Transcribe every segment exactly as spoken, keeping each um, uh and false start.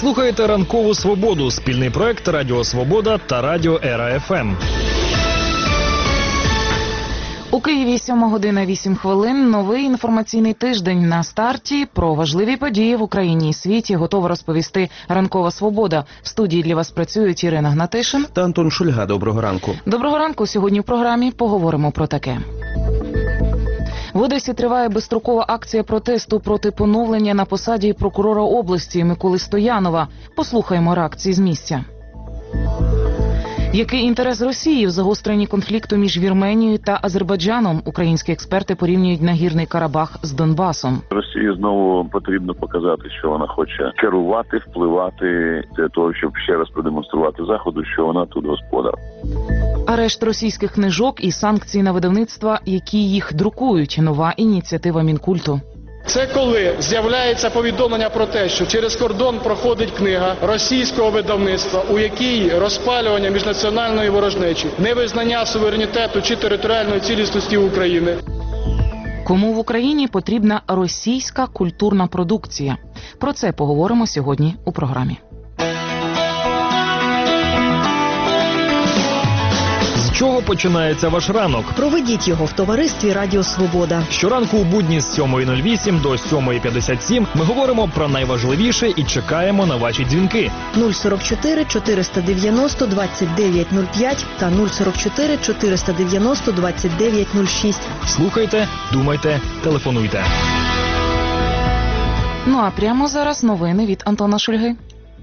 слухаєте «Ранкову свободу» – спільний проект Радіо Свобода та Радіо Ера Еф Ем. У Києві сьома година вісім хвилин. Новий інформаційний тиждень на старті. Про важливі події в Україні і світі готова розповісти «Ранкова свобода». В студії для вас працюють Ірина Гнатишин та Антон Шульга. Доброго ранку. Доброго ранку. Сьогодні в програмі поговоримо про таке. В Одесі триває безстрокова акція протесту проти поновлення на посаді прокурора області Миколи Стоянова. Послухаємо реакції з місця. Який інтерес Росії в загостренні конфлікту між Вірменією та Азербайджаном? Українські експерти порівнюють Нагірний Карабах з Донбасом. Росії знову потрібно показати, що вона хоче керувати, впливати для того, щоб ще раз продемонструвати Заходу, що вона тут господар. Арешт російських книжок і санкції на видавництва, які їх друкують. Нова ініціатива Мінкульту. Це коли з'являється повідомлення про те, що через кордон проходить книга російського видавництва, у якій розпалювання міжнаціональної ворожнечі, невизнання суверенітету чи територіальної цілісності України. Кому в Україні потрібна російська культурна продукція? Про це поговоримо сьогодні у програмі. З чого починається ваш ранок? Проведіть його в товаристві Радіо Свобода. Щоранку у будні з сьомої нуль вісім до сьомої п'ятдесят сім ми говоримо про найважливіше і чекаємо на ваші дзвінки. нуль сорок чотири чотириста дев'яносто двадцять дев'ять нуль п'ять та нуль сорок чотири чотириста дев'яносто двадцять дев'ять нуль шість. Слухайте, думайте, телефонуйте. Ну а прямо зараз новини від Антона Шульги.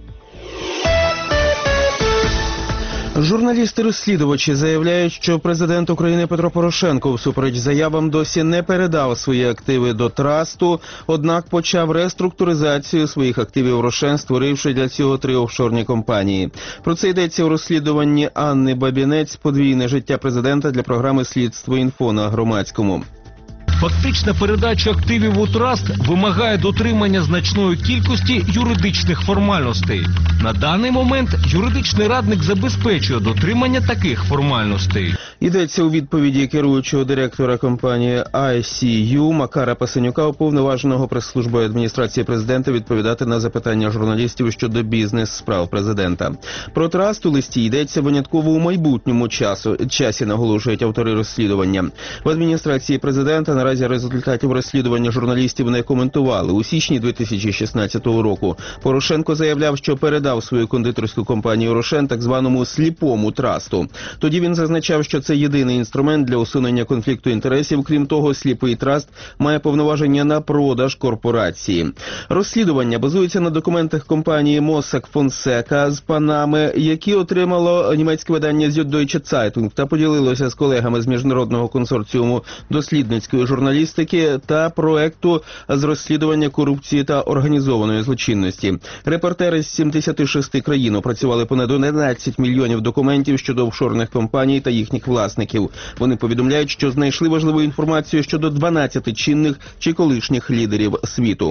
Журналісти-розслідувачі заявляють, що президент України Петро Порошенко всупереч заявам досі не передав свої активи до трасту, однак почав реструктуризацію своїх активів Рошен, створивши для цього три офшорні компанії. Про це йдеться у розслідуванні Анни Бабінець «Подвійне життя президента» для програми «Слідство інфо» на Громадському. Фактична передача активів у траст вимагає дотримання значної кількості юридичних формальностей. На даний момент юридичний радник забезпечує дотримання таких формальностей. Йдеться у відповіді керуючого директора компанії ай сі ю Макара Пасенюка, уповноваженого прес-службою адміністрації президента, відповідати на запитання журналістів щодо бізнес-справ президента. Про траст у листі йдеться винятково у майбутньому часу, часі, наголошують автори розслідування. В адміністрації президента наразі результатів розслідування журналістів не коментували. У січні дві тисячі шістнадцятого року Порошенко заявляв, що передав свою кондитерську компанію «Рошен» так званому сліпому трасту. Тоді він зазначав, що це єдиний інструмент для усунення конфлікту інтересів. Крім того, сліпий траст має повноваження на продаж корпорації. Розслідування базується на документах компанії Mossack Fonseca з Панами, які отримало німецьке видання Süddeutsche Zeitung та поділилося з колегами з міжнародного консорціуму дослідницької журналістики та проекту з розслідування корупції та організованої злочинності. Репортери з сімдесяти шести країн опрацювали понад одинадцять мільйонів документів щодо офшорних компаній та їхніх власників. Вони повідомляють, що знайшли важливу інформацію щодо дванадцяти чинних чи колишніх лідерів світу.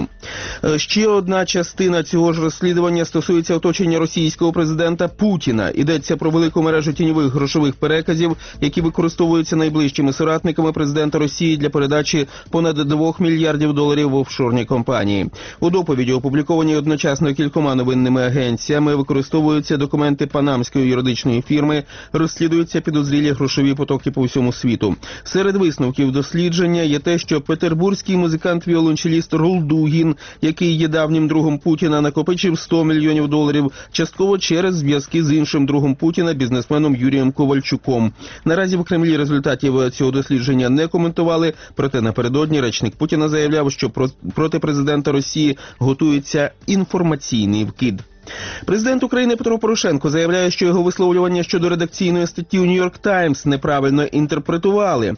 Ще одна частина цього ж розслідування стосується оточення російського президента Путіна. Йдеться про велику мережу тіньових грошових переказів, які використовуються найближчими соратниками президента Росії для передачі понад двох мільярдів доларів в офшорні компанії. У доповіді, опублікованій одночасно кількома новинними агенціями, використовуються документи панамської юридичної фірми, розслідуються підозрілі грошові потоки по всьому світу. Серед висновків дослідження є те, що петербурзький музикант-віолончеліст Рулдугін, який є давнім другом Путіна, накопичив сто мільйонів доларів, частково через зв'язки з іншим другом Путіна, бізнесменом Юрієм Ковальчуком. Наразі в Кремлі результатів цього дослідження не коментували, проте напередодні речник Путіна заявляв, що проти президента Росії готується інформаційний вкид. Президент України Петро Порошенко заявляє, що його висловлювання щодо редакційної статті у «Нью-Йорк Таймс» неправильно інтерпретували.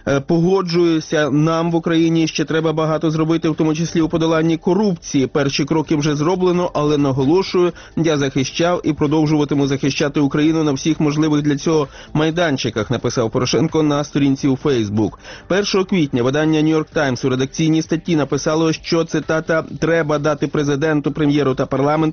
Погоджуюся, нам в Україні ще треба багато зробити, в тому числі у подоланні корупції. Перші кроки вже зроблено, але наголошую, я захищав і продовжуватиму захищати Україну на всіх можливих для цього майданчиках, написав Порошенко на сторінці у Фейсбук. першого квітня видання «Нью-Йорк Таймс» у редакційній статті написало, що, цитата, «треба дати президенту, прем'єру та парламенту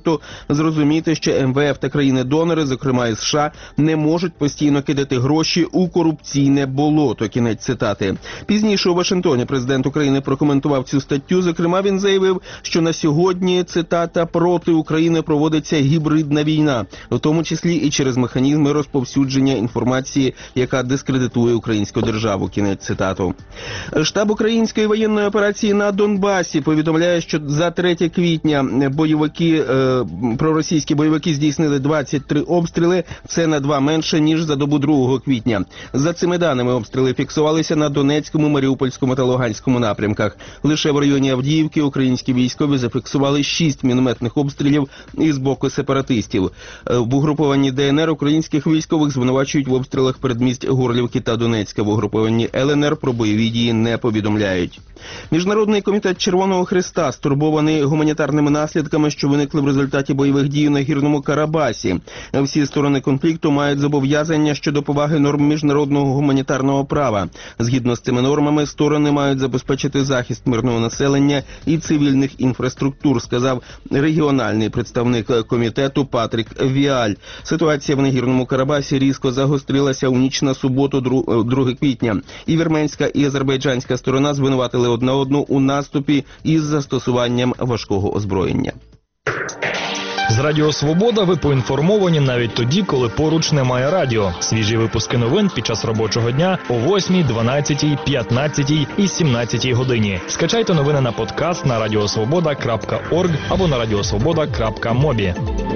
зрозуміти, що ем ве еф та країни-донори, зокрема і США, не можуть постійно кидати гроші у корупційне болото. Кінець цитати. Пізніше у Вашингтоні президент України прокоментував цю статтю. Зокрема, він заявив, що на сьогодні, цитата, проти України проводиться гібридна війна, в тому числі і через механізми розповсюдження інформації, яка дискредитує українську державу. Кінець цитату. Штаб української воєнної операції на Донбасі повідомляє, що за третє квітня бойовики, е, проросійські бойовики здійснили двадцять три обстріли. Це на два менше, ніж за добу другого квітня. За цими даними, обстріли фіксувалися на Донецькому, Маріупольському та Луганському напрямках. Лише в районі Авдіївки українські військові зафіксували шість мінометних обстрілів із боку сепаратистів. В угрупованні де ен ер українських військових звинувачують в обстрілах передмість Горлівки та Донецька. В угрупованні ел ен ер про бойові дії не повідомляють. Міжнародний комітет Червоного Хреста стурбований гуманітарними наслідками, що виникли в результаті бойових дій на Гірному Карабасі. Всі сторони конфлікту мають зобов'язання щодо поваги норм міжнародного гуманітарного права. Згідно з цими нормами, сторони мають забезпечити захист мирного населення і цивільних інфраструктур, сказав регіональний представник комітету Патрік Віаль. Ситуація в Нагірному Карабасі різко загострилася у ніч на суботу, другого квітня. І вірменська, і азербайджанська сторона звинуватили одна одну у наступі із застосуванням важкого озброєння. З Радіо Свобода ви поінформовані навіть тоді, коли поруч немає радіо. Свіжі випуски новин під час робочого дня о восьмій, дванадцятій, п'ятнадцятій і сімнадцятій годині. Скачайте новини на подкаст на радіосвобода крапка орг або на радіосвобода крапка мобі.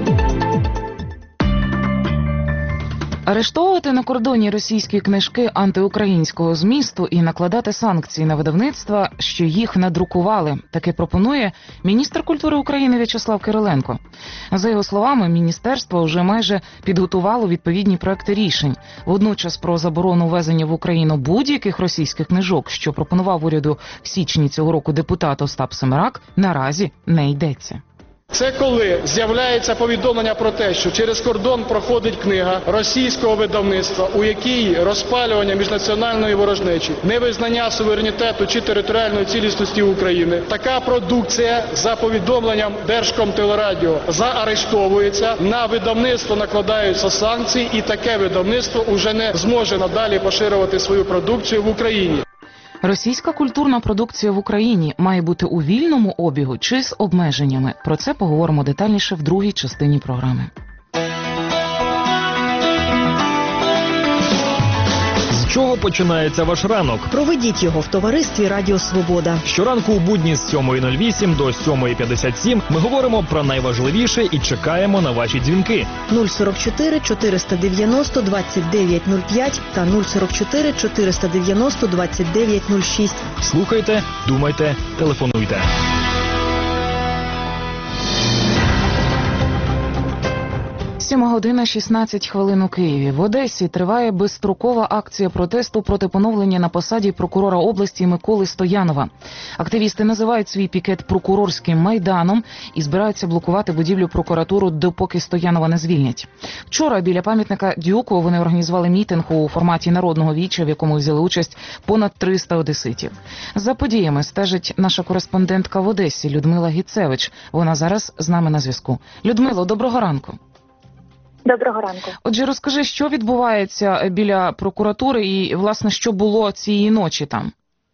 Арештовувати на кордоні російські книжки антиукраїнського змісту і накладати санкції на видавництва, що їх надрукували. Таке пропонує міністр культури України В'ячеслав Кириленко. За його словами, міністерство вже майже підготувало відповідні проекти рішень. Водночас про заборону ввезення в Україну будь-яких російських книжок, що пропонував уряду в січні цього року депутат Остап Семерак, наразі не йдеться. Це коли з'являється повідомлення про те, що через кордон проходить книга російського видавництва, у якій розпалювання міжнаціональної ворожнечі, невизнання суверенітету чи територіальної цілісності України. Така продукція, за повідомленням Держкомтелерадіо, заарештовується, на видавництво накладаються санкції, і таке видавництво уже не зможе надалі поширювати свою продукцію в Україні. Російська культурна продукція в Україні має бути у вільному обігу чи з обмеженнями? Про це поговоримо детальніше в другій частині програми. З чого починається ваш ранок? Проведіть його в товаристві Радіо Свобода. Щоранку у будні з сьомої нуль вісім до сьомої п'ятдесят сім ми говоримо про найважливіше і чекаємо на ваші дзвінки. нуль сорок чотири чотириста дев'яносто двадцять дев'ять нуль п'ять та нуль сорок чотири чотириста дев'яносто двадцять дев'ять нуль шість. Слухайте, думайте, телефонуйте. Сьома година шістнадцять хвилин у Києві. В Одесі триває безстрокова акція протесту проти поновлення на посаді прокурора області Миколи Стоянова. Активісти називають свій пікет прокурорським майданом і збираються блокувати будівлю прокуратуру, допоки Стоянова не звільнять. Вчора біля пам'ятника Дюку вони організували мітинг у форматі народного віча, в якому взяли участь понад триста одеситів. За подіями стежить наша кореспондентка в Одесі Людмила Гіцевич. Вона зараз з нами на зв'язку. Людмило, доброго ранку. Доброго ранку. Отже, розкажи, що відбувається біля прокуратури і, власне, що було цієї ночі там?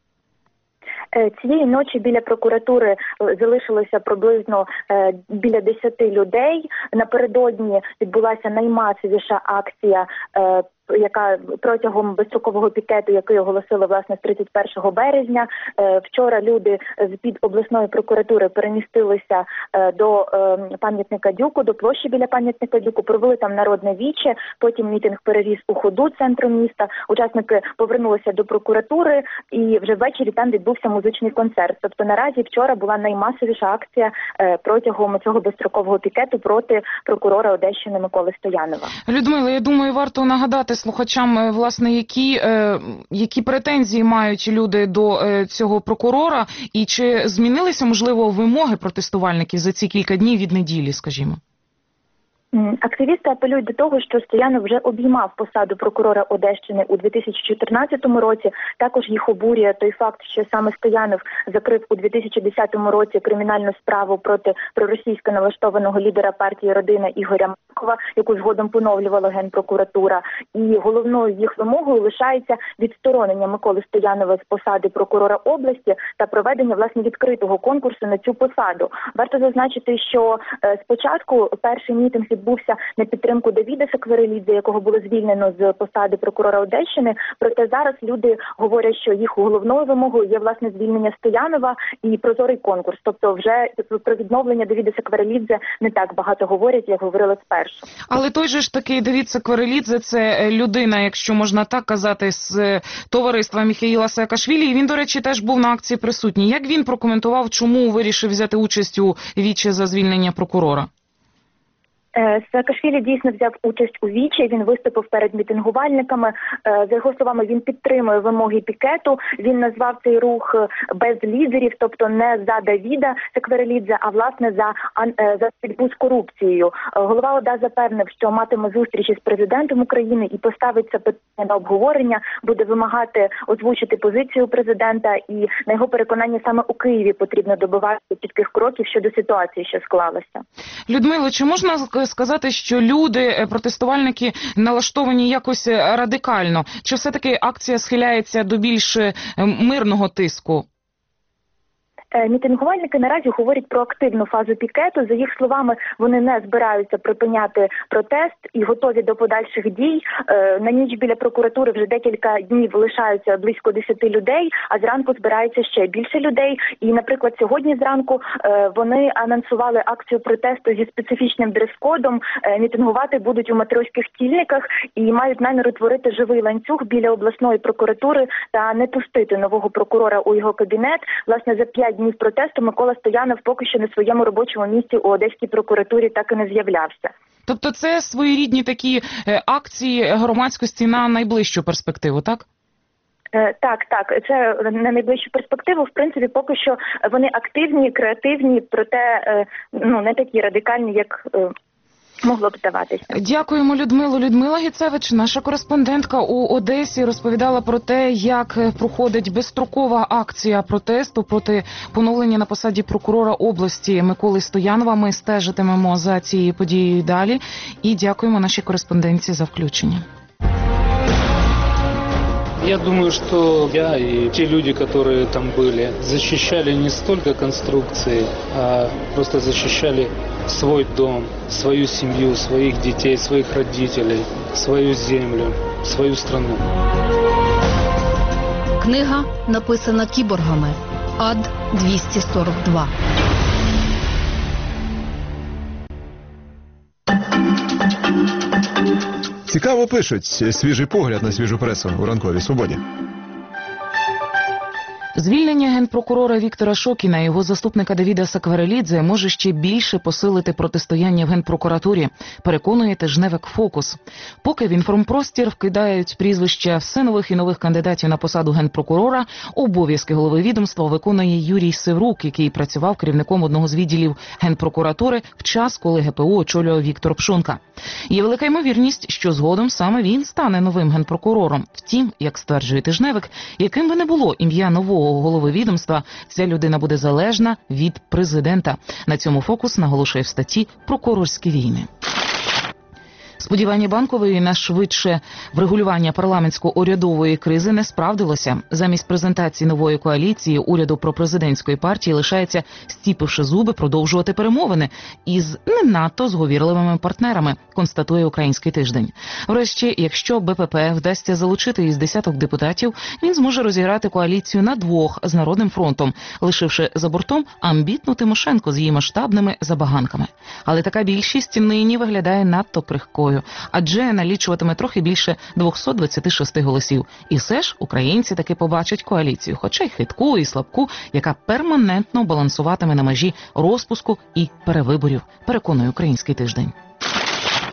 Цієї ночі біля прокуратури залишилося приблизно біля десяти людей. Напередодні відбулася наймасовіша акція, яка протягом безстрокового пікету, який оголосили, власне, з тридцять першого березня. Вчора люди з-під обласної прокуратури перемістилися до пам'ятника Дюку, до площі біля пам'ятника Дюку, провели там народне віче, потім мітинг перевіз у ходу центру міста. Учасники повернулися до прокуратури і вже ввечері там відбувся музичний концерт. Тобто наразі вчора була наймасовіша акція протягом цього безстрокового пікету проти прокурора Одещини Миколи Стоянова. Людмила, я думаю, варто нагадати слухачам, власне, які, е, які претензії мають люди до е, цього прокурора, і чи змінилися, можливо, вимоги протестувальників за ці кілька днів від неділі, скажімо? Активісти апелюють до того, що Стоянов вже обіймав посаду прокурора Одещини у дві тисячі чотирнадцятому році. Також їх обурює той факт, що саме Стоянов закрив у дві тисячі десятому році кримінальну справу проти проросійсько налаштованого лідера партії «Родина» Ігоря Маркова, яку згодом поновлювала Генпрокуратура. І головною їх вимогою лишається відсторонення Миколи Стоянова з посади прокурора області та проведення, власне, відкритого конкурсу на цю посаду. Варто зазначити, що е, спочатку перший мітинг відбувся на підтримку Давіда Сакварелідзе, якого було звільнено з посади прокурора Одещини. Проте зараз люди говорять, що їх головною вимогою є, власне, звільнення Стоянова і прозорий конкурс. Тобто вже про відновлення Давіда Сакварелідзе не так багато говорять, як говорили спершу. Але той же ж такий Давід Сакварелідзе – це людина, якщо можна так казати, з товариства Міхеїла Саакашвілі. І він, до речі, теж був на акції присутній. Як він прокоментував, чому вирішив взяти участь у вічі за звільнення прокурора? Саакашвілі дійсно взяв участь у вічі, він виступив перед мітингувальниками. За його словами, він підтримує вимоги пікету, він назвав цей рух без лідерів, тобто не за Давіда Сакварелідзе, а власне за, за боротьбу з корупцією. Голова ОДА запевнив, що матиме зустрічі з президентом України і поставить це питання на обговорення, буде вимагати озвучити позицію президента, і на його переконання саме у Києві потрібно добиватися чітких кроків щодо ситуації, що склалася. Людмило, чи можна сказати, що люди, протестувальники, налаштовані якось радикально? Чи все-таки акція схиляється до більш мирного тиску? Мітингувальники наразі говорять про активну фазу пікету. За їх словами, вони не збираються припиняти протест і готові до подальших дій. На ніч біля прокуратури вже декілька днів лишаються близько десяти людей, а зранку збирається ще більше людей. І, наприклад, сьогодні зранку вони анонсували акцію протесту зі специфічним дрес-кодом. Мітингувати будуть у матрьоських тільниках і мають намір утворити живий ланцюг біля обласної прокуратури та не пустити нового прокурора у його кабінет. Власне, за п'ять днів протесту Микола Стоянов поки що на своєму робочому місці у Одеській прокуратурі так і не з'являвся. Тобто це своєрідні такі акції громадськості на найближчу перспективу, так? Так, так, це на найближчу перспективу. В принципі, поки що вони активні, креативні, проте ну, не такі радикальні, як могло б здаватися. Дякуємо, Людмилу. Людмила Гіцевич, наша кореспондентка у Одесі, розповідала про те, як проходить безстрокова акція протесту проти поновлення на посаді прокурора області Миколи Стоянова. Ми стежитимемо за цією подією далі. І дякуємо нашій кореспонденції за включення. Я думаю, что я и те люди, которые там были, защищали не столько конструкции, а просто защищали свой дом, свою семью, своих детей, своих родителей, свою землю, свою страну. Книга написана кіборгами. Ад двісті сорок два. Цікаво пишуть. Свіжий погляд на свіжу пресу у ранковій свободі. Звільнення генпрокурора Віктора Шокіна і його заступника Давіда Сакварелідзе може ще більше посилити протистояння в Генпрокуратурі, переконує тижневик «Фокус». Поки в інформпростір вкидають прізвища все нових і нових кандидатів на посаду генпрокурора, обов'язки голови відомства виконує Юрій Севрук, який працював керівником одного з відділів Генпрокуратури в час, коли ГПУ очолював Віктор Пшонка. Є велика ймовірність, що згодом саме він стане новим генпрокурором. Втім, як стверджує тижневик, яким би не було ім'я нового голови відомства, ця людина буде залежна від президента. На цьому «Фокус» наголошує в статті «Прокурорські війни». Сподівання Банкової на швидше врегулювання парламентсько-урядової кризи не справдилося. Замість презентації нової коаліції уряду пропрезидентської партії лишається, стіпивши зуби, продовжувати перемовини із не надто зговірливими партнерами, констатує «Український тиждень». Врешті, якщо БПП вдасться залучити із десяток депутатів, він зможе розіграти коаліцію на двох з Народним фронтом, лишивши за бортом амбітну Тимошенко з її масштабними забаганками. Але така більшість нині виглядає надто крихкою, адже налічуватиме трохи більше двісті двадцять шість голосів. І все ж українці таки побачать коаліцію, хоча й хитку, і слабку, яка перманентно балансуватиме на межі розпуску і перевиборів, переконує «Український тиждень».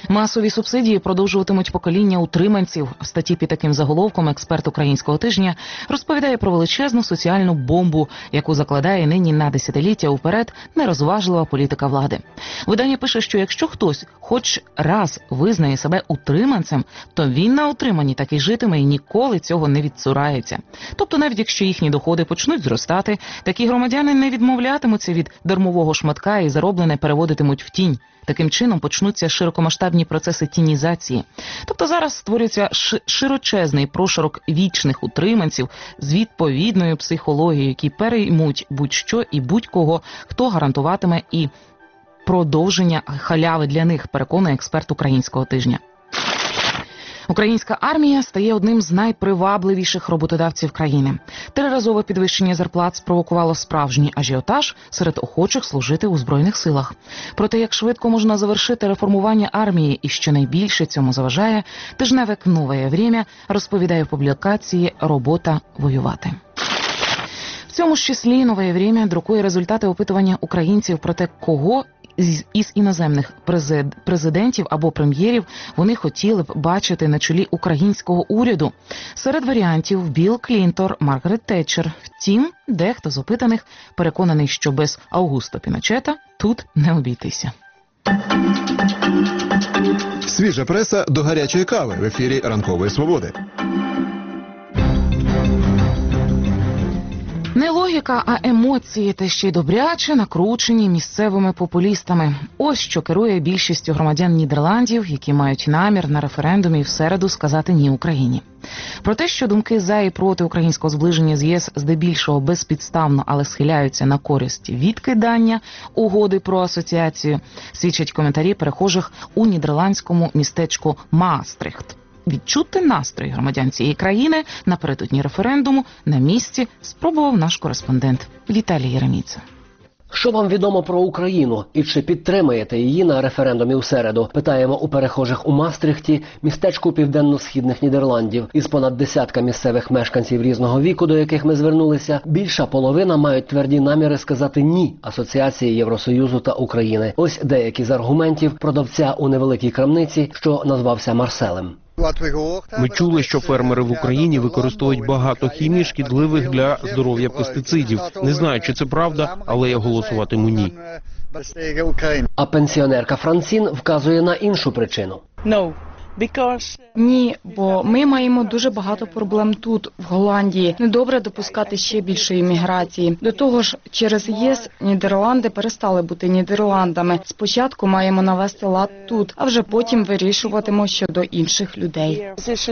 Масові субсидії продовжуватимуть покоління утриманців. В статті під таким заголовком експерт «Українського тижня» розповідає про величезну соціальну бомбу, яку закладає нині на десятиліття уперед нерозважлива політика влади. Видання пише, що якщо хтось хоч раз визнає себе утриманцем, то він на утриманні так і житиме і ніколи цього не відцурається. Тобто навіть якщо їхні доходи почнуть зростати, такі громадяни не відмовлятимуться від дармового шматка і зароблене переводитимуть в тінь. Таким чином почнуться широкомасштабні процеси тінізації. Тобто зараз створюється широчезний прошарок вічних утриманців з відповідною психологією, які переймуть будь-що і будь-кого, хто гарантуватиме і продовження халяви для них, переконує експерт «Українського тижня». Українська армія стає одним з найпривабливіших роботодавців країни. Триразове підвищення зарплат спровокувало справжній ажіотаж серед охочих служити у Збройних силах. Проте, як швидко можна завершити реформування армії і що найбільше цьому заважає, тижневик «Нове время» розповідає в публікації «Робота воювати». В цьому ж числі «Нове время» друкує результати опитування українців про те, кого із іноземних президентів або прем'єрів вони хотіли б бачити на чолі українського уряду. Серед варіантів Білл Клінтон, Маргарет Тетчер. Втім, дехто з опитаних переконаний, що без Аугусто Піночета тут не обійтися. Свіжа преса до гарячої кави в ефірі «Ранкової свободи». Не логіка, а емоції, та ще й добряче накручені місцевими популістами. Ось що керує більшістю громадян Нідерландів, які мають намір на референдумі в середу сказати «ні» Україні. Про те, що думки за і проти українського зближення з ЄС здебільшого безпідставно, але схиляються на користь відкидання угоди про асоціацію, свідчать коментарі перехожих у нідерландському містечку Маастрихт. Відчути настрої громадян цієї країни напередодні референдуму на місці спробував наш кореспондент Віталій Єреміца. Що вам відомо про Україну і чи підтримаєте її на референдумі у середу? Питаємо у перехожих у Мастрихті, містечку південно-східних Нідерландів. Із понад десятка місцевих мешканців різного віку, до яких ми звернулися, більша половина мають тверді наміри сказати «ні» асоціації Євросоюзу та України. Ось деякі з аргументів продавця у невеликій крамниці, що назвався Марселем. Ми чули, що фермери в Україні використовують багато хімії, шкідливих для здоров'я пестицидів. Не знаю, чи це правда, але я голосуватиму «ні». А пенсіонерка Франсін вказує на іншу причину. Ні, бо ми маємо дуже багато проблем тут, в Голландії. Недобре допускати ще більшої міграції. До того ж, через ЄС Нідерланди перестали бути Нідерландами. Спочатку маємо навести лад тут, а вже потім вирішуватимо щодо інших людей.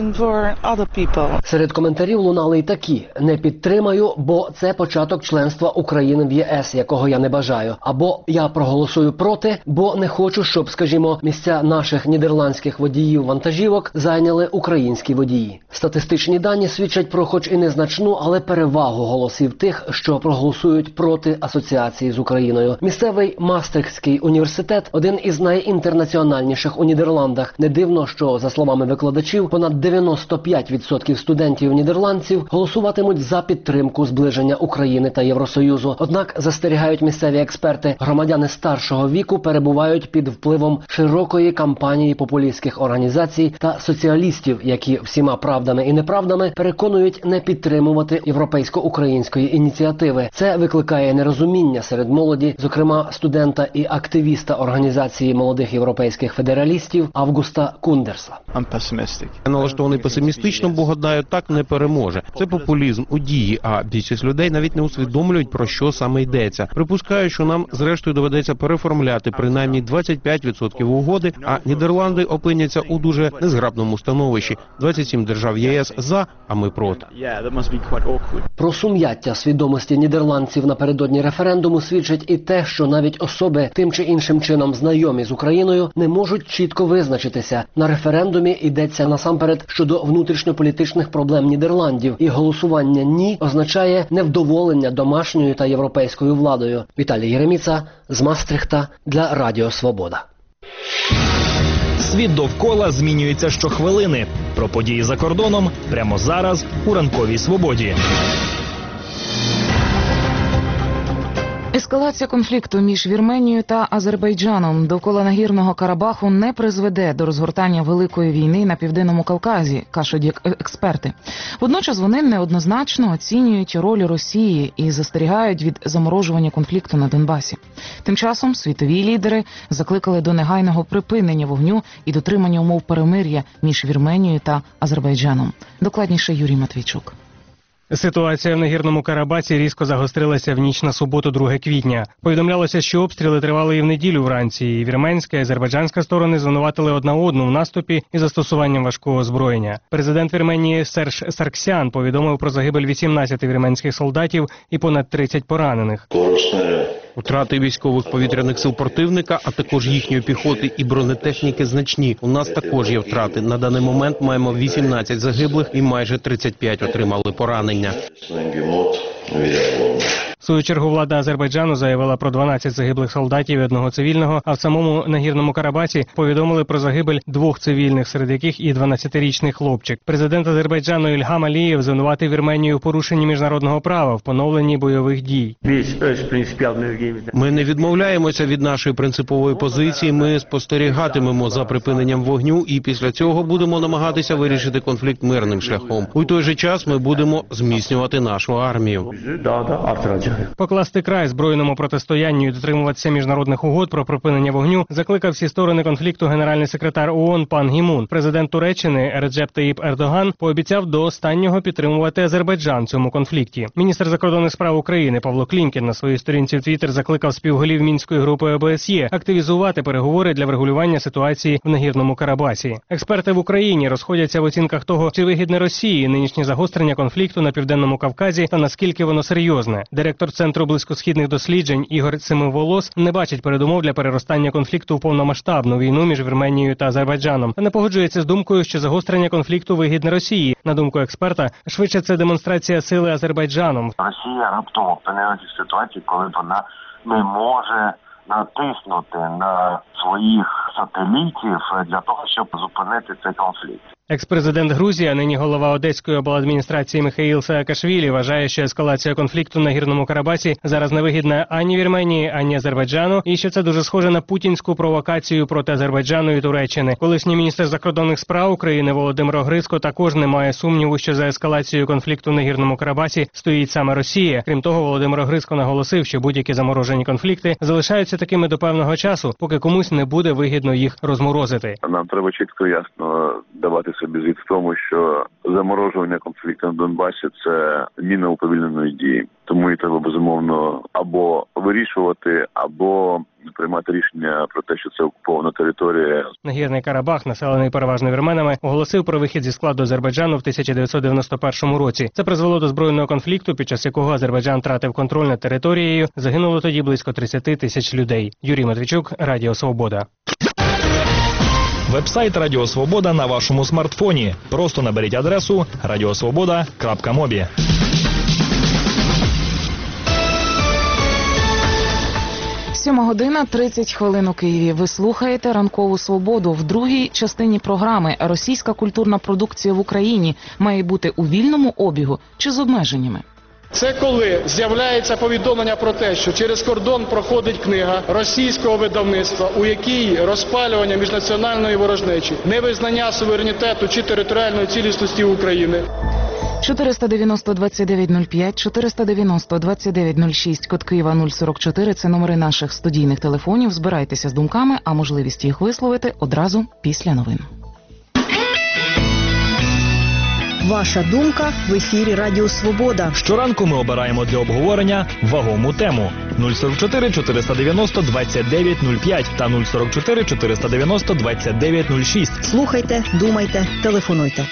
Серед коментарів лунали й такі: «Не підтримаю, бо це початок членства України в ЄС, якого я не бажаю». Або «Я проголосую проти, бо не хочу, щоб, скажімо, місця наших нідерландських водіїв вантажівок зайняли українські водії». Статистичні дані свідчать про хоч і незначну, але перевагу голосів тих, що проголосують проти асоціації з Україною. Місцевий Мастрихтський університет – один із найінтернаціональніших у Нідерландах. Не дивно, що, за словами викладачів, понад дев'яносто п'ять відсотків студентів-нідерландців голосуватимуть за підтримку зближення України та Євросоюзу. Однак, застерігають місцеві експерти, громадяни старшого віку перебувають під впливом широкої кампанії популістських організацій та соціалістів, які всіма правдами і неправдами переконують не підтримувати європейсько-української ініціативи. Це викликає нерозуміння серед молоді, зокрема студента і активіста організації молодих європейських федералістів Августа Кундерса. Я налаштований песимістично, бо, гадаю, так не переможе. Це популізм у дії, а більшість людей навіть не усвідомлюють, про що саме йдеться. Припускаю, що нам зрештою доведеться переформуляти принаймні двадцять п'ять відсотків угоди, а Нідерланди опиняться у дуже незграбному становищі. двадцять сім держав ЄС за, а ми проти. Про сум'яття свідомості нідерландців напередодні референдуму свідчить і те, що навіть особи, тим чи іншим чином знайомі з Україною, не можуть чітко визначитися. На референдумі йдеться насамперед щодо внутрішньополітичних проблем Нідерландів, і голосування «ні» означає невдоволення домашньою та європейською владою. Віталій Єреміца з Мастрихта для Радіо Свобода. Світ довкола змінюється щохвилини. Про події за кордоном прямо зараз у «Ранковій свободі». Ескалація конфлікту між Вірменією та Азербайджаном довкола Нагірного Карабаху не призведе до розгортання великої війни на Південному Кавказі, кажуть експерти. Водночас вони неоднозначно оцінюють роль Росії і застерігають від заморожування конфлікту на Донбасі. Тим часом світові лідери закликали до негайного припинення вогню і дотримання умов перемир'я між Вірменією та Азербайджаном. Докладніше Юрій Матвійчук. Ситуація в Нагірному Карабасі різко загострилася в ніч на суботу, друге квітня. Повідомлялося, що обстріли тривали і в неділю вранці, і вірменська і азербайджанська сторони звинуватили одна одну в наступі і застосуванням важкого озброєння. Президент Вірменії Серж Сарксян повідомив про загибель вісімнадцяти вірменських солдатів і понад тридцять поранених. Втрати військових повітряних сил противника, а також їхньої піхоти і бронетехніки значні. У нас також є втрати. На даний момент маємо вісімнадцять загиблих і майже тридцять п'ять отримали поранення. В свою чергу влада Азербайджану заявила про дванадцять загиблих солдатів і одного цивільного, а в самому Нагірному Карабасі повідомили про загибель двох цивільних, серед яких і дванадцятирічний хлопчик. Президент Азербайджану Ільгам Алієв звинуватив Вірменію у порушенні міжнародного права в поновленні бойових дій. Ми не відмовляємося від нашої принципової позиції, ми спостерігатимемо за припиненням вогню і після цього будемо намагатися вирішити конфлікт мирним шляхом. У той же час ми будемо зміцнювати нашу армію. Покласти край збройному протистоянню і дотримуватися міжнародних угод про припинення вогню закликав всі сторони конфлікту генеральний секретар ООН пан Гі Мун. Президент Туреччини Реджеп Таїп Ердоган пообіцяв до останнього підтримувати Азербайджан в цьому конфлікті. Міністр закордонних справ України Павло Клімкін на своїй сторінці в Твіттер закликав співголів Мінської групи О Б С Є активізувати переговори для врегулювання ситуації в Нагірному Карабасі. Експерти в Україні розходяться в оцінках того, чи вигідне Росії нинішнє загострення конфлікту на Південному Кавказі та наскільки воно серйозне. Директор Центру близькосхідних досліджень Ігор Семиволос не бачить передумов для переростання конфлікту в повномасштабну війну між Вірменією та Азербайджаном. Та не погоджується з думкою, що загострення конфлікту вигідне Росії. На думку експерта, швидше це демонстрація сили Азербайджаном. Росія раптово опинилася в ситуації, коли вона не може натиснути на своїх сателітів для того, щоб зупинити цей конфлікт. Екс-президент Грузії, а нині голова Одеської обладміністрації Михаїл Саакашвілі вважає, що ескалація конфлікту на Нагірному Карабасі зараз не вигідна ані Вірменії, ані Азербайджану, і що це дуже схоже на путінську провокацію проти Азербайджану і Туреччини. Колишній міністр закордонних справ України Володимир Огрицько також не має сумніву, що за ескалацією конфлікту на Нагірному Карабасі стоїть саме Росія. Крім того, Володимир Огрицько наголосив, що будь-які заморожені конфлікти залишаються такими до певного часу, поки комусь не буде вигідно їх розморозити. Нам треба чітко ясно давати собі звіт в тому, що заморожування конфлікту на Донбасі – це міна уповільненої дії. Тому і треба, безумовно, або вирішувати, або приймати рішення про те, що це окупована територія. Нагірний Карабах, населений переважно вірменами, оголосив про вихід зі складу Азербайджану в тисяча дев'ятсот дев'яносто першому році. Це призвело до збройного конфлікту, під час якого Азербайджан втратив контроль над територією. Загинуло тоді близько тридцять тисяч людей. Юрій Матвійчук, Радіо Свобода. Вебсайт Радіо Свобода на вашому смартфоні. Просто наберіть адресу радіосвобода крапка мобі. Сьома година тридцять хвилин у Києві. Ви слухаєте «Ранкову свободу». В другій частині програми «Російська культурна продукція в Україні має бути у вільному обігу чи з обмеженнями?» Це коли з'являється повідомлення про те, що через кордон проходить книга російського видавництва, у якій розпалювання міжнаціональної ворожнечі, невизнання суверенітету чи територіальної цілісності України. чотириста дев'яносто двадцять дев'ять нуль п'ять, чотириста дев'яносто двадцять дев'ять нуль шість, код Києва нуль сорок чотири – це номери наших студійних телефонів. Збирайтеся з думками, а можливість їх висловити одразу після новин. Ваша думка в ефірі Радіо Свобода. Щоранку ми обираємо для обговорення вагому тему. нуль сорок чотири чотириста дев'яносто двадцять дев'ять нуль п'ять та нуль сорок чотири чотириста дев'яносто двадцять дев'ять нуль шість. Слухайте, думайте, телефонуйте.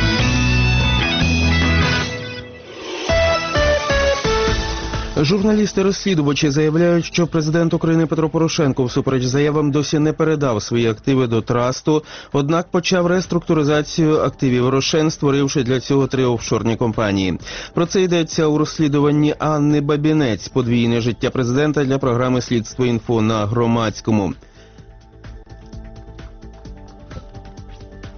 Журналісти-розслідувачі заявляють, що президент України Петро Порошенко всупереч заявам досі не передав свої активи до трасту, однак почав реструктуризацію активів Рошен, створивши для цього три офшорні компанії. Про це йдеться у розслідуванні Анни Бабінець «Подвійне життя президента» для програми «Слідство.Інфо» на Громадському.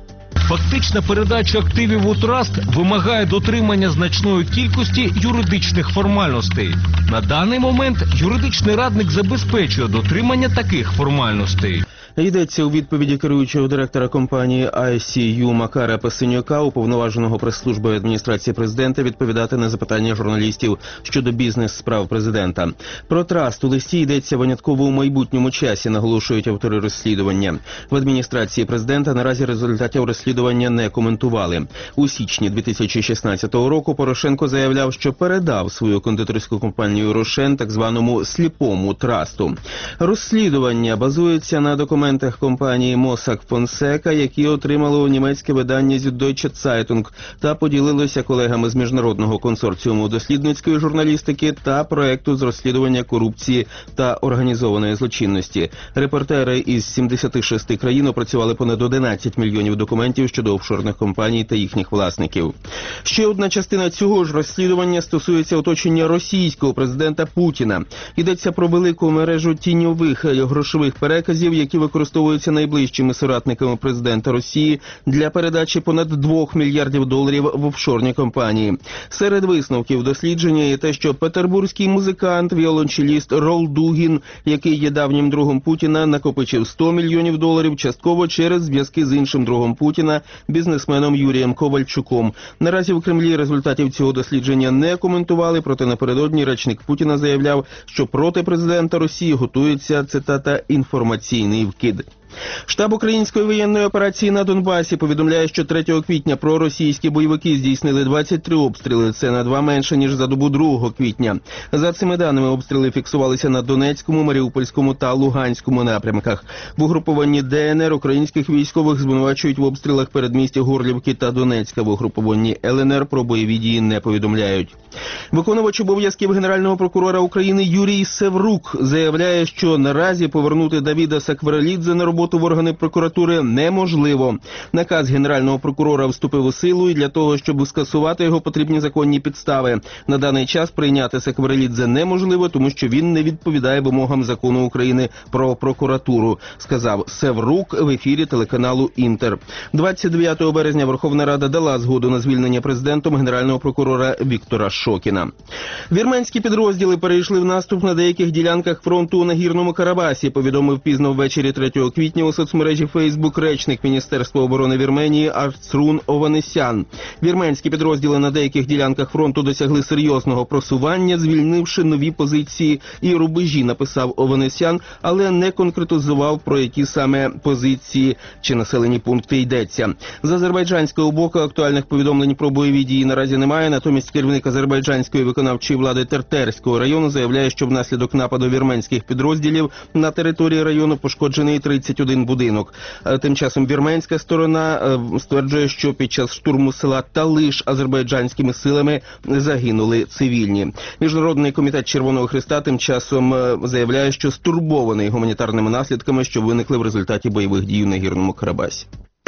Фактична передача активів у траст вимагає дотримання значної кількості юридичних формальностей. На даний момент юридичний радник забезпечує дотримання таких формальностей. Йдеться у відповіді керуючого директора компанії ай сі ю Макара Пасенюка, уповноваженого прес-службою адміністрації президента, відповідати на запитання журналістів щодо бізнес-справ президента. Про траст у листі йдеться винятково у майбутньому часі, наголошують автори розслідування. В адміністрації президента наразі результатів розслідування не коментували. У січні дві тисячі шістнадцятого року Порошенко заявляв, що передав свою кондитерську компанію «Рошен» так званому сліпому трасту. Розслідування базується на документах компанії Mossack Fonseca, які отримало німецьке видання Süddeutsche Zeitung та поділилося колегами з міжнародного консорціуму дослідницької журналістики та проекту з розслідування корупції та організованої злочинності. Репортери із сімдесяти шести країн опрацювали понад одинадцять мільйонів документів щодо офшорних компаній та їхніх власників. Ще одна частина цього ж розслідування стосується оточення російського президента Путіна. Йдеться про велику мережу тіньових грошових переказів, які використовуються найближчими соратниками президента Росії для передачі понад двох мільярдів доларів в офшорні компанії. Серед висновків дослідження є те, що петербурзький музикант, віолончеліст Рол Дугін, який є давнім другом Путіна, накопичив сто мільйонів доларів частково через зв'язки з іншим другом Путіна, бізнесменом Юрієм Ковальчуком. Наразі в Кремлі результатів цього дослідження не коментували, проте напередодні речник Путіна заявляв, що проти президента Росії готується, цитата, інформаційний вкид. Штаб української воєнної операції на Донбасі повідомляє, що третього квітня проросійські бойовики здійснили двадцять три обстріли. Це на два менше, ніж за добу другого квітня. За цими даними, обстріли фіксувалися на Донецькому, Маріупольському та Луганському напрямках. В угрупованні Де Ен Ер українських військових звинувачують в обстрілах передмістя Горлівки та Донецька. В угрупованні Ел Ен Ер про бойові дії не повідомляють. Виконувач обов'язків Генерального прокурора України Юрій Севрук заявляє, що наразі повернути Давіда Сакварелідзе на роботу в органи прокуратури неможливо. Наказ Генерального прокурора вступив у силу, і для того, щоб скасувати його, потрібні законні підстави. На даний час прийняти Сакварелідзе неможливо, тому що він не відповідає вимогам закону України про прокуратуру, сказав Севрук в ефірі телеканалу «Інтер». двадцять дев'ятого березня Верховна Рада дала згоду на звільнення президентом Генерального прокурора Віктора Шокіна. Вірменські підрозділи перейшли в наступ на деяких ділянках фронту у Нагірному Карабасі, повідомив пізно ввечері третього квітня у соцмережі Фейсбук речник Міністерства оборони Вірменії Арцрун Ованесян. Вірменські підрозділи на деяких ділянках фронту досягли серйозного просування, звільнивши нові позиції і рубежі, написав Ованесян, але не конкретизував, про які саме позиції чи населені пункти йдеться. З азербайджанського боку актуальних повідомлень про бойові дії наразі немає, натомість керівник азербайджанської виконавчої влади Тертерського району заявляє, що внаслідок нападу вірменських підрозділів на території району пошкоджений тридцять один будинок. Тим часом вірменська сторона стверджує, що під час штурму села Талиш азербайджанськими силами загинули цивільні. Міжнародний комітет Червоного Хреста тим часом заявляє, що стурбований гуманітарними наслідками, що виникли в результаті бойових дій у Нагірному Карабасі.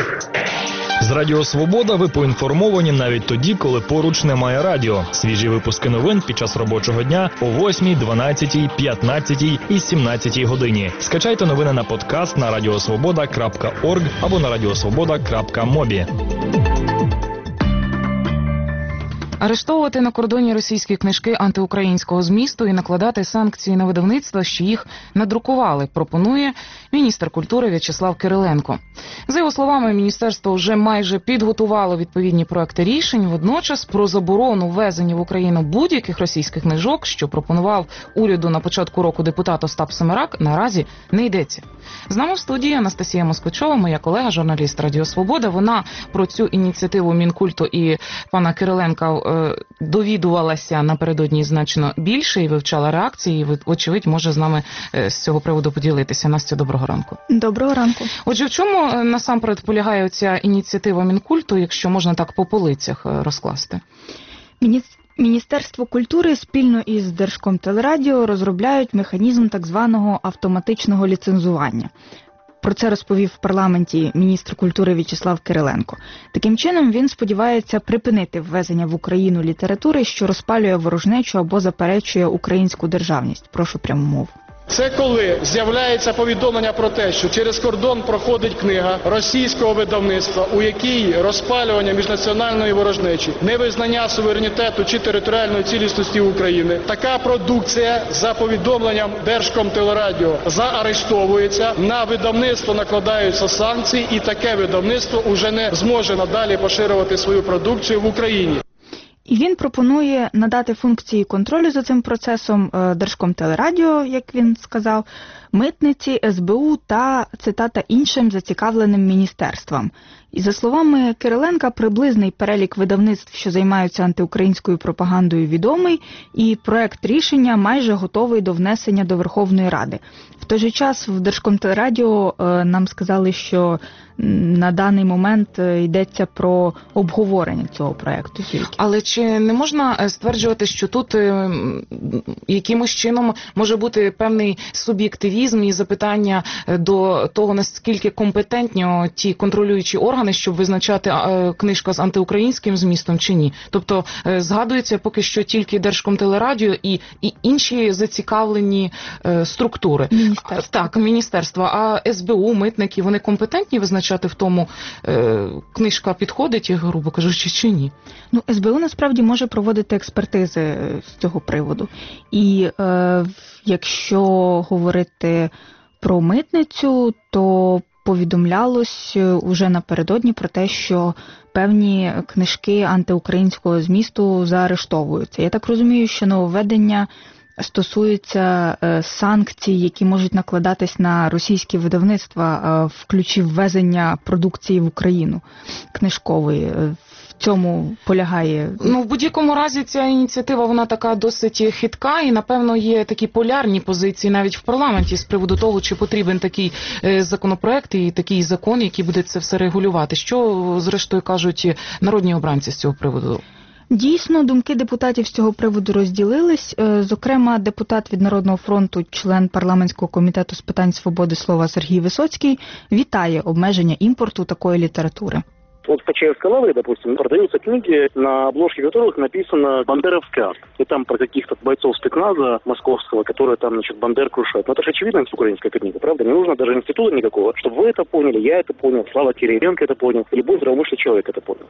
З Радіо Свобода ви поінформовані навіть тоді, коли поруч немає радіо. Свіжі випуски новин під час робочого дня о восьмій, дванадцятій, п'ятнадцятій і сімнадцятій годині. Скачайте новини на подкаст на радіосвобода крапка орг або на радіосвобода крапка мобі. Арештовувати на кордоні російські книжки антиукраїнського змісту і накладати санкції на видавництва, що їх надрукували, пропонує міністр культури В'ячеслав Кириленко. За його словами, міністерство вже майже підготувало відповідні проекти рішень. Водночас про заборону ввезення в Україну будь-яких російських книжок, що пропонував уряду на початку року депутат Остап Семерак, наразі не йдеться. З нами в студії Анастасія Москвичова, моя колега, журналіст Радіо Свобода. Вона про цю ініціативу Мінкульту і пана Кириленка довідувалася напередодні значно більше і вивчала реакції, і, вочевидь, може з нами з цього приводу поділитися. Настя, доброго ранку. Доброго ранку. Отже, в чому насамперед полягає ця ініціатива Мінкульту, якщо можна так по полицях розкласти? Міністерство культури спільно із Держкомтелерадіо розробляють механізм так званого автоматичного ліцензування. Про це розповів в парламенті міністр культури В'ячеслав Кириленко. Таким чином, він сподівається припинити ввезення в Україну літератури, що розпалює ворожнечу або заперечує українську державність. Прошу пряму мову. Це коли з'являється повідомлення про те, що через кордон проходить книга російського видавництва, у якій розпалювання міжнаціональної ворожнечі, невизнання суверенітету чи територіальної цілісності України. Така продукція за повідомленням Держкомтелерадіо заарештовується, на видавництво накладаються санкції і таке видавництво уже не зможе надалі поширювати свою продукцію в Україні. І він пропонує надати функції контролю за цим процесом Держкомтелерадіо, як він сказав, митниці, ес бе у та, цитата, іншим зацікавленим міністерствам. І за словами Кириленка, приблизний перелік видавництв, що займаються антиукраїнською пропагандою, відомий, і проект рішення майже готовий до внесення до Верховної Ради. В той же час в Держкомтелерадіо е, нам сказали, що на даний момент йдеться про обговорення цього проекту тільки. Але чи не можна стверджувати, що тут е, якимось чином може бути певний суб'єктивізм і запитання до того, наскільки компетентні ті контролюючі органи, щоб визначати е, книжка з антиукраїнським змістом чи ні? Тобто е, згадується поки що тільки Держкомтелерадіо і, і інші зацікавлені е, структури. Міністерство. Так, міністерства. А ес бе у, митники, вони компетентні визначати в тому, е, книжка підходить, грубо кажучи, чи ні? Ну, ес бе у насправді може проводити експертизи з цього приводу. І е, якщо говорити про митницю, то повідомлялось уже напередодні про те, що певні книжки антиукраїнського змісту заарештовуються. Я так розумію, що нововведення стосується е, санкцій, які можуть накладатись на російські видавництва е, в ключі ввезення продукції в Україну книжкової. Е, в цьому полягає. Ну, в будь-якому разі ця ініціатива, вона така досить хитка, і, напевно, є такі полярні позиції навіть в парламенті з приводу того, чи потрібен такий е, законопроект і такий закон, який буде це все регулювати. Що, зрештою, кажуть народні обранці з цього приводу? Дійсно, думки депутатів з цього приводу розділились. Зокрема, депутат від Народного фронту, член парламентського комітету з питань свободи слова Сергій Висоцький, вітає обмеження імпорту такої літератури. Вот в Почаевской лавре, допустим, продаются книги, на обложке которых написано «Бандеровский акт». И там про каких-то бойцов спецназа московского, которые там, значит, Бандер крушают. Но это же очевидно украинская книга, правда? Не нужно даже института никакого, чтобы вы это поняли, я это понял, Слава Кириенко это понял, любой здравомыслящий человек это понял.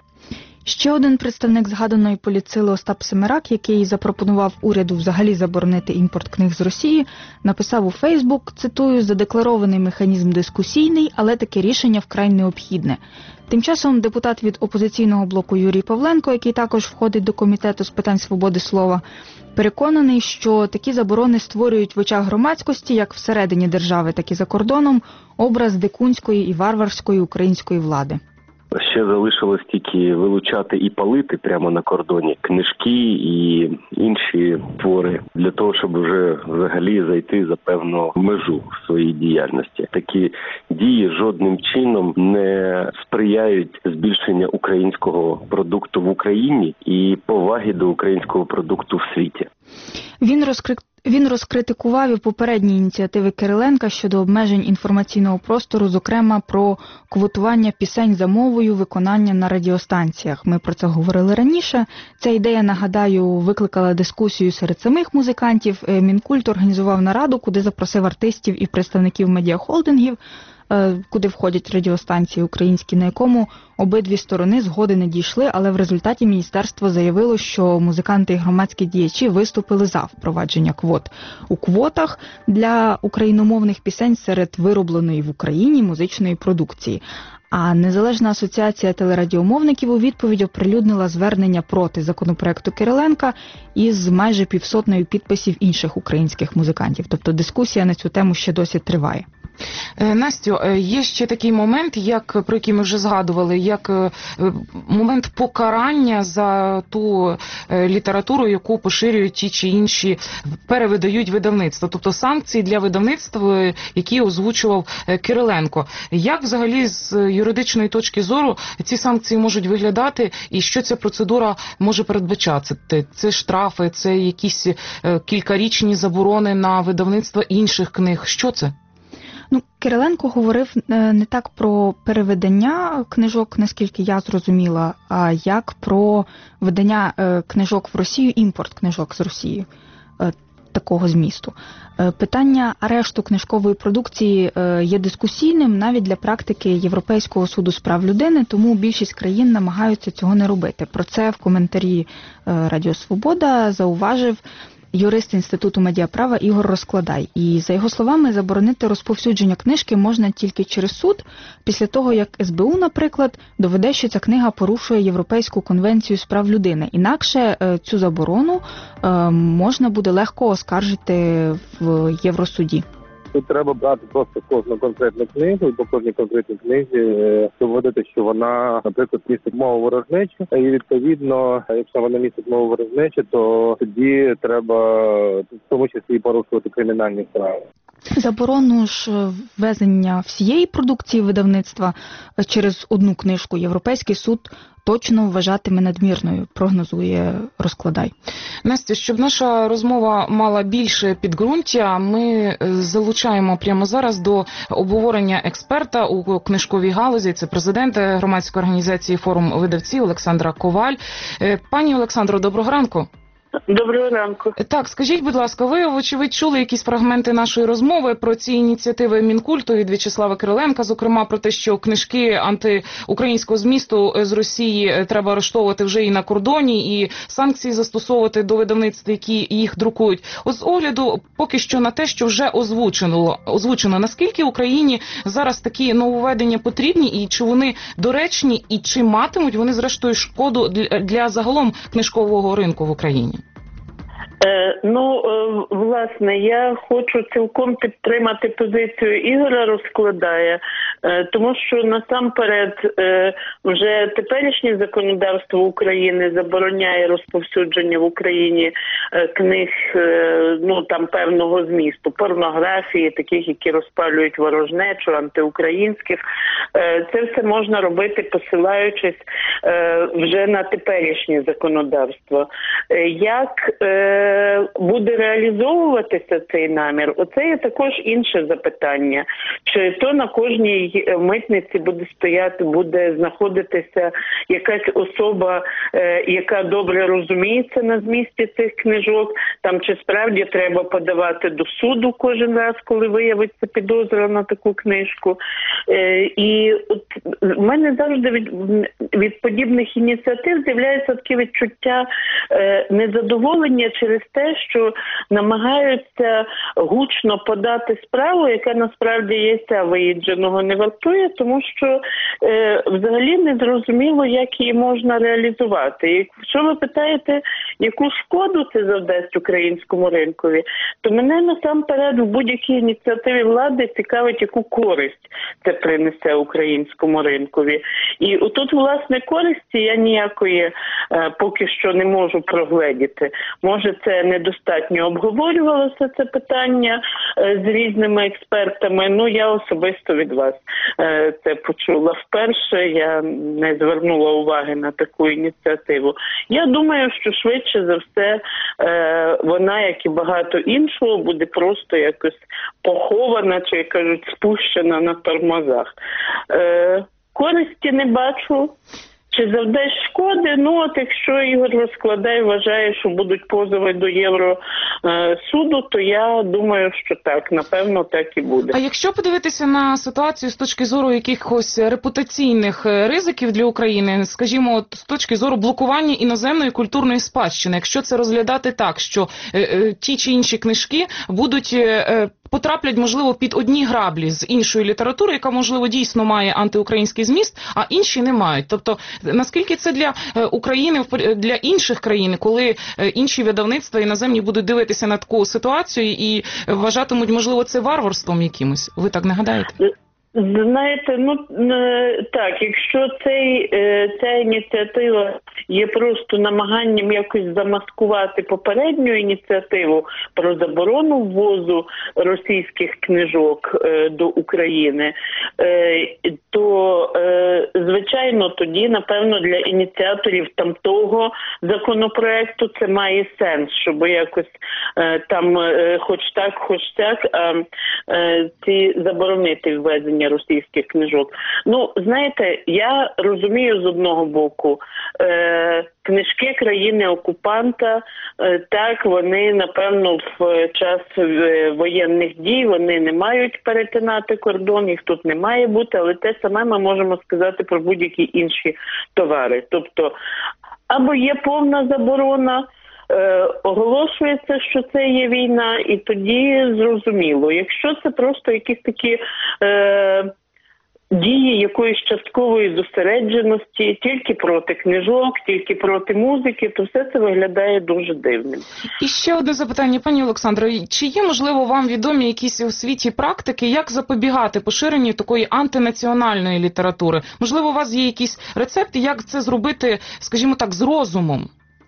Ще один представник згаданої політсили Остап Семерак, який запропонував уряду взагалі заборонити імпорт книг з Росії, написав у Фейсбук, цитую, «задекларований механізм дискусійний, але таке рішення вкрай необхідне». Тим часом депутат від опозиційного блоку Юрій Павленко, який також входить до комітету з питань свободи слова, переконаний, що такі заборони створюють в очах громадськості, як всередині держави, так і за кордоном, образ дикунської і варварської української влади. Ще залишилось тільки вилучати і палити прямо на кордоні книжки і інші твори для того, щоб вже взагалі зайти за певну межу в своїй діяльності. Такі дії жодним чином не сприяють збільшенню українського продукту в Україні і поваги до українського продукту в світі. Він розкрив Він розкритикував і попередні ініціативи Кириленка щодо обмежень інформаційного простору, зокрема про квотування пісень за мовою виконання на радіостанціях. Ми про це говорили раніше. Ця ідея, нагадаю, викликала дискусію серед самих музикантів. Мінкульт організував нараду, куди запросив артистів і представників медіахолдингів, куди входять радіостанції українські, на якому обидві сторони згоди не дійшли, але в результаті міністерство заявило, що музиканти і громадські діячі виступили за впровадження квот. У квотах для україномовних пісень серед виробленої в Україні музичної продукції. А Незалежна асоціація телерадіомовників у відповідь оприлюднила звернення проти законопроекту Кириленка із майже півсотнею підписів інших українських музикантів. Тобто дискусія на цю тему ще досі триває. Настю, є ще такий момент, як, про який ми вже згадували, як момент покарання за ту літературу, яку поширюють ті чи інші, перевидають видавництва. Тобто санкції для видавництв, які озвучував Кириленко. Як взагалі з юридичної точки зору ці санкції можуть виглядати і що ця процедура може передбачати? Це штрафи, це якісь кількарічні заборони на видавництво інших книг. Що це? Ну, Кириленко говорив не так про перевидання книжок, наскільки я зрозуміла, а як про видання книжок в Росію, імпорт книжок з Росії. такого змісту. Питання арешту книжкової продукції є дискусійним навіть для практики Європейського суду з прав людини, тому більшість країн намагаються цього не робити. Про це в коментарі Радіо Свобода зауважив юрист Інституту медіаправа Ігор Розкладай. І, за його словами, заборонити розповсюдження книжки можна тільки через суд, після того, як ес бе у, наприклад, доведе, що ця книга порушує Європейську конвенцію з прав людини. Інакше цю заборону можна буде легко оскаржити в Євросуді. Тут треба брати просто кожну конкретну книгу і по кожній конкретній книзі доводити, що вона, наприклад, містить мову ворожнечі. І відповідно, якщо вона містить мову ворожнечі, то тоді треба в тому числі порушувати кримінальні справи. Заборону ж ввезення всієї продукції видавництва через одну книжку Європейський суд точно вважатиме надмірною, прогнозує Розкладай. Настя, щоб наша розмова мала більше підґрунтя, ми залучаємо прямо зараз до обговорення експерта у книжковій галузі. Це президент громадської організації «Форум видавців» Олександра Коваль. Пані Олександро, доброго ранку. Доброго ранку. Так, скажіть, будь ласка, ви, вочевидь, чули якісь фрагменти нашої розмови про ці ініціативи Мінкульту від В'ячеслава Кириленка, зокрема про те, що книжки антиукраїнського змісту з Росії треба арештовувати вже і на кордоні, і санкції застосовувати до видавництв, які їх друкують. От з огляду поки що на те, що вже озвучено, озвучено, наскільки Україні зараз такі нововведення потрібні, і чи вони доречні, і чи матимуть вони, зрештою, шкоду для, для загалом книжкового ринку в Україні? Ну, власне, я хочу цілком підтримати позицію Ігоря Розкладая, тому що насамперед вже теперішнє законодавство України забороняє розповсюдження в Україні книг, ну, там, певного змісту, порнографії, таких, які розпалюють ворожнечу, антиукраїнських. Це все можна робити, посилаючись вже на теперішнє законодавство. Як буде реалізовуватися цей намір, оце є також інше запитання. Чи то на кожній митниці буде стояти, буде знаходитися якась особа, яка добре розуміється на змісті цих книжок, там чи справді треба подавати до суду кожен раз, коли виявиться підозра на таку книжку. І от в мене завжди від, від подібних ініціатив з'являється таке відчуття незадоволення через те, що намагаються гучно подати справу, яка насправді яйця виїдженого не вартує, тому що е, взагалі не зрозуміло, як її можна реалізувати. І якщо ви питаєте, яку шкоду це завдасть українському ринкові, то мене насамперед в будь-якій ініціативі влади цікавить, яку користь це принесе українському ринкові. І отут, власне, користі я ніякої е, поки що не можу прогледіти. Може, це недостатньо обговорювалося це питання е, з різними експертами. Ну, я особисто від вас е, це почула вперше. Я не звернула уваги на таку ініціативу. Я думаю, що швидше за все е, вона, як і багато іншого, буде просто якось похована, чи, як кажуть, спущена на тормозах. Е, користі не бачу. Чи завдасть шкоди? Ну, от якщо Ігор Розкладай вважає, що будуть позови до Євросуду, то я думаю, що так, напевно, так і буде. А якщо подивитися на ситуацію з точки зору якихось репутаційних ризиків для України, скажімо, з точки зору блокування іноземної культурної спадщини, якщо це розглядати так, що е, е, ті чи інші книжки будуть е, потраплять, можливо, під одні граблі з іншої літератури, яка, можливо, дійсно має антиукраїнський зміст, а інші не мають. Тобто, наскільки це для України, для інших країн, коли інші видавництва іноземні будуть дивитися на таку ситуацію і вважатимуть, можливо, це варварством якимось? Ви так не гадаєте? Знаєте, ну так, якщо цей, ця ініціатива є просто намаганням якось замаскувати попередню ініціативу про заборону ввозу російських книжок до України, то, звичайно, тоді, напевно, для ініціаторів там того законопроекту це має сенс, щоб якось там хоч так, хоч так, ці заборонити ввезення друкування російських книжок. Ну, знаєте, я розумію з одного боку, е, книжки країни-окупанта, е, так, вони, напевно, в час воєнних дій, вони не мають перетинати кордон, їх тут не має бути, але те саме ми можемо сказати про будь-які інші товари. Тобто, або є повна заборона, Е, оголошується, що це є війна, і тоді зрозуміло. Якщо це просто якісь такі е, дії якоїсь часткової зосередженості, тільки проти книжок, тільки проти музики, то все це виглядає дуже дивним. І ще одне запитання, пані Олександро. Чи є, можливо, вам відомі якісь у світі практики, як запобігати поширенню такої антинаціональної літератури? Можливо, у вас є якісь рецепти, як це зробити, скажімо так, з розумом?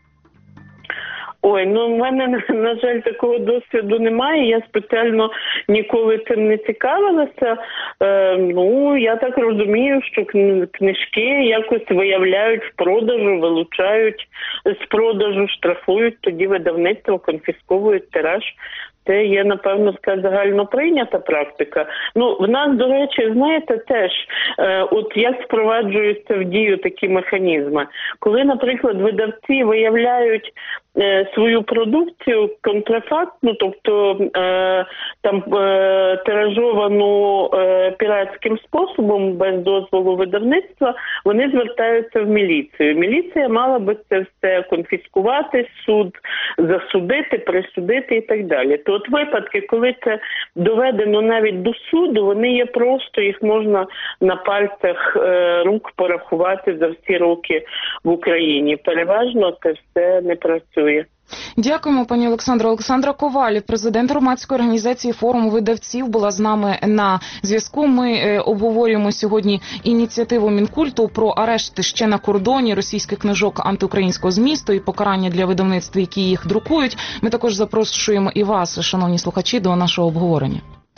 Ой, ну в мене, на жаль, такого досвіду немає. Я спеціально ніколи цим не цікавилася. Е, ну, я так розумію, що книжки якось виявляють в продажу, вилучають з продажу, штрафують, тоді видавництво, конфісковують тираж. Це є, напевно, така загально прийнята практика. Ну, в нас, до речі, знаєте, теж, е, от як впроваджуються в дію такі механізми. Коли, наприклад, видавці виявляють е, свою продукцію контрафактну, тобто е, там е, тиражовану е, піратським способом, без дозволу видавництва, вони звертаються в міліцію. Міліція мала би це все конфіскувати, суд засудити, присудити і так далі. То от випадки, коли це доведено навіть до суду, вони є просто, їх можна на пальцях е, рук порахувати за всі роки в Україні. Переважно це все не працює. Дякуємо, пані Олександро. Олександра Коваль, президент громадської організації «Форум видавців», була з нами на зв'язку. Ми е, обговорюємо сьогодні ініціативу Мінкульту про арешти ще на кордоні російських книжок антиукраїнського змісту і покарання для видавництв, які їх друкують. Ми також запрошуємо і вас, шановні слухачі, до нашого обговорення.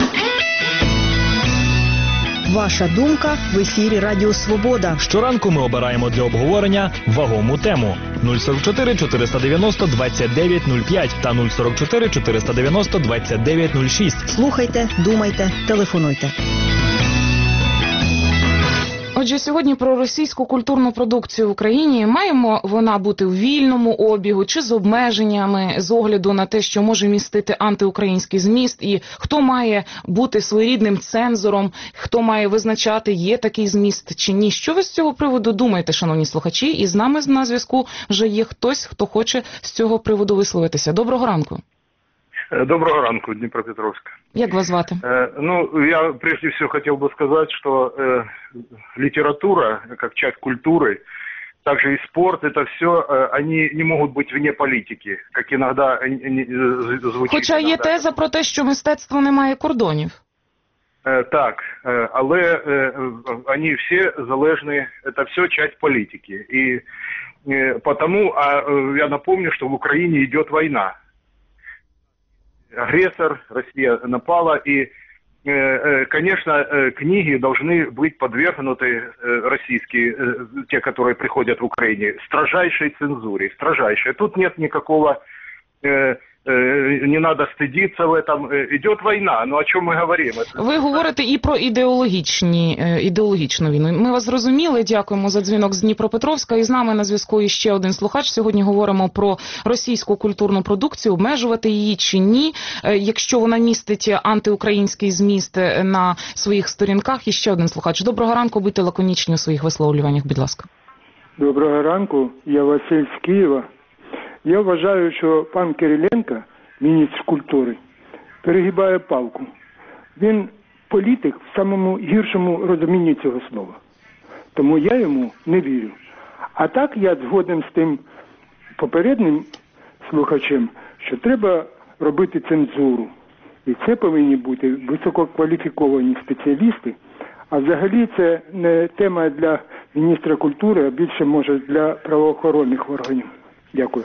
Ваша думка в ефірі Радіо Свобода. Щоранку ми обираємо для обговорення вагому тему. нуль сорок чотири чотириста дев'яносто двадцять дев'ять нуль п'ять та нуль сорок чотири чотириста дев'яносто двадцять дев'ять нуль шість. Слухайте, думайте, телефонуйте. Отже, сьогодні про російську культурну продукцію в Україні. Маємо вона бути в вільному обігу чи з обмеженнями з огляду на те, що може містити антиукраїнський зміст, і хто має бути своєрідним цензором, хто має визначати, є такий зміст чи ні. Що ви з цього приводу думаєте, шановні слухачі? І з нами на зв'язку вже є хтось, хто хоче з цього приводу висловитися. Доброго ранку. Доброго ранку, Днепропетровск. Як вас звати? Э, ну, я прежде всего хотел бы сказать, что э, литература, как часть культуры, также и спорт, это все, э, они не могут быть вне политики, как иногда э, звучит. Хоча є теза про те, що мистецтво не має кордонів. Э, так, э, але э, они все залежны, это все часть политики. И э, потому, а э, я напомню, что в Украине идет война. Агрессор, Россия напала, и, конечно, книги должны быть подвергнуты, российские, те, которые приходят в Украине, строжайшей цензуре, строжайшей. Тут нет никакого, не надо стыдиться в этом. Идет война, ну о чому ми говоримо? Ви говорите і про ідеологічні, ідеологічну війну. Ми вас зрозуміли, дякуємо за дзвінок з Дніпропетровська. І з нами на зв'язку іще один слухач. Сьогодні говоримо про російську культурну продукцію, обмежувати її чи ні, якщо вона містить антиукраїнський зміст на своїх сторінках. І ще один слухач. Доброго ранку, будьте лаконічні у своїх висловлюваннях, будь ласка. Доброго ранку, я Василь з Києва. Я вважаю, що пан Кириленко, міністр культури, перегибає палку. Він політик в самому гіршому розумінні цього слова. Тому я йому не вірю. А так я згоден з тим попереднім слухачем, що треба робити цензуру. І це повинні бути висококваліфіковані спеціалісти. А взагалі це не тема для міністра культури, а більше, може, для правоохоронних органів. Дякую.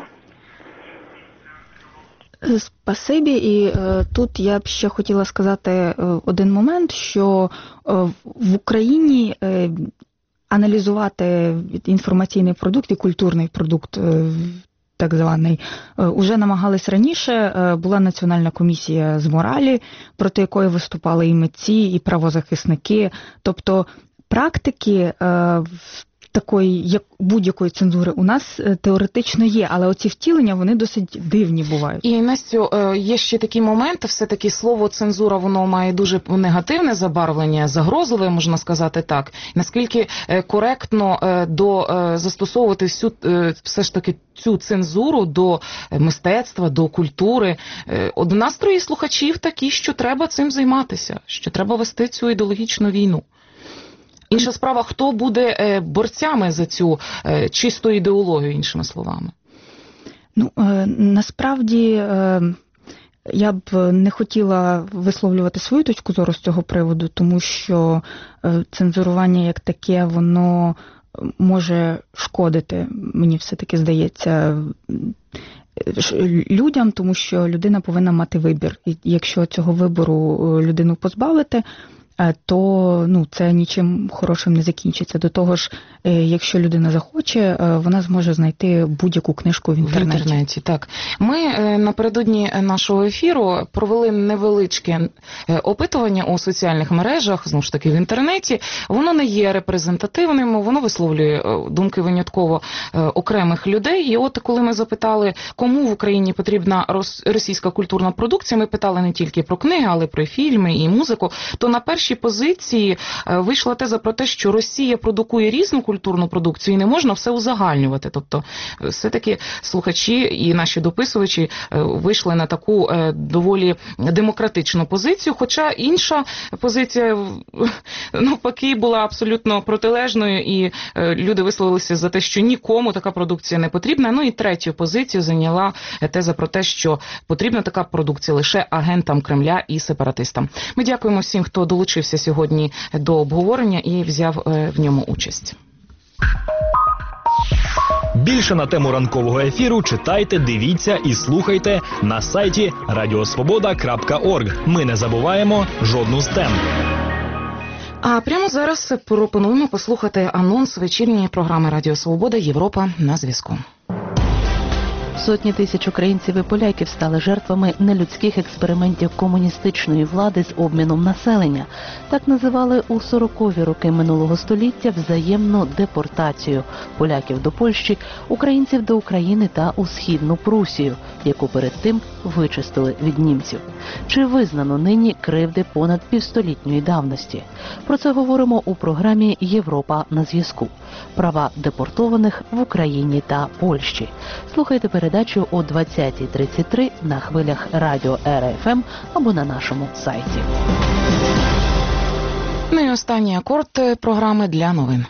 Спасибі. І е, тут я б ще хотіла сказати е, один момент, що е, в Україні е, аналізувати інформаційний продукт і культурний продукт е, так званий, уже намагались раніше. Була Національна комісія з моралі, проти якої виступали і митці, і правозахисники. Тобто практики такої, як будь-якої цензури у нас теоретично є, але оці втілення, вони досить дивні бувають. І, Настю, є ще такий момент, все-таки слово цензура, воно має дуже негативне забарвлення, загрозливе, можна сказати так. Наскільки коректно до застосовувати всю, все ж таки цю цензуру до мистецтва, до культури. Настрої слухачів такі, що треба цим займатися, що треба вести цю ідеологічну війну. Інша справа, хто буде борцями за цю чисту ідеологію, іншими словами? Ну, насправді, я б не хотіла висловлювати свою точку зору з цього приводу, тому що цензурування як таке, воно може шкодити, мені все-таки здається, людям, тому що людина повинна мати вибір. І якщо цього вибору людину позбавити, то ну, це нічим хорошим не закінчиться. До того ж, якщо людина захоче, вона зможе знайти будь-яку книжку в інтернеті. В інтернеті, так. Ми напередодні нашого ефіру провели невеличке опитування у соціальних мережах, знову ж таки в інтернеті. Воно не є репрезентативним, воно висловлює думки винятково окремих людей. І от коли ми запитали, кому в Україні потрібна російська культурна продукція, ми питали не тільки про книги, але й про фільми і музику, то на першій позиції вийшла теза про те, що Росія продукує різну культурну продукцію і не можна все узагальнювати. Тобто все-таки слухачі і наші дописувачі вийшли на таку доволі демократичну позицію, хоча інша позиція навпаки була абсолютно протилежною і люди висловилися за те, що нікому така продукція не потрібна. Ну і третю позицію зайняла теза про те, що потрібна така продукція лише агентам Кремля і сепаратистам. Ми дякуємо всім, хто долучився сьогодні до обговорення і взяв в ньому участь. Більше на тему ранкового ефіру читайте, дивіться і слухайте на сайті радіосвобода крапка орг. Ми не забуваємо жодну з тем. А прямо зараз пропонуємо послухати анонс вечірньої програми Радіо Свобода «Європа на зв'язку». Сотні тисяч українців і поляків стали жертвами нелюдських експериментів комуністичної влади з обміном населення. Так називали у сорокові роки минулого століття взаємну депортацію поляків до Польщі, українців до України та у Східну Прусію, яку перед тим вичистили від німців. Чи визнано нині кривди понад півстолітньої давності? Про це говоримо у програмі «Європа на зв'язку». Права депортованих в Україні та Польщі. Слухайте передачу о двадцятій тридцять три на хвилях радіо Ера Еф Ем або на нашому сайті. Ну і останній акорд програми для новин.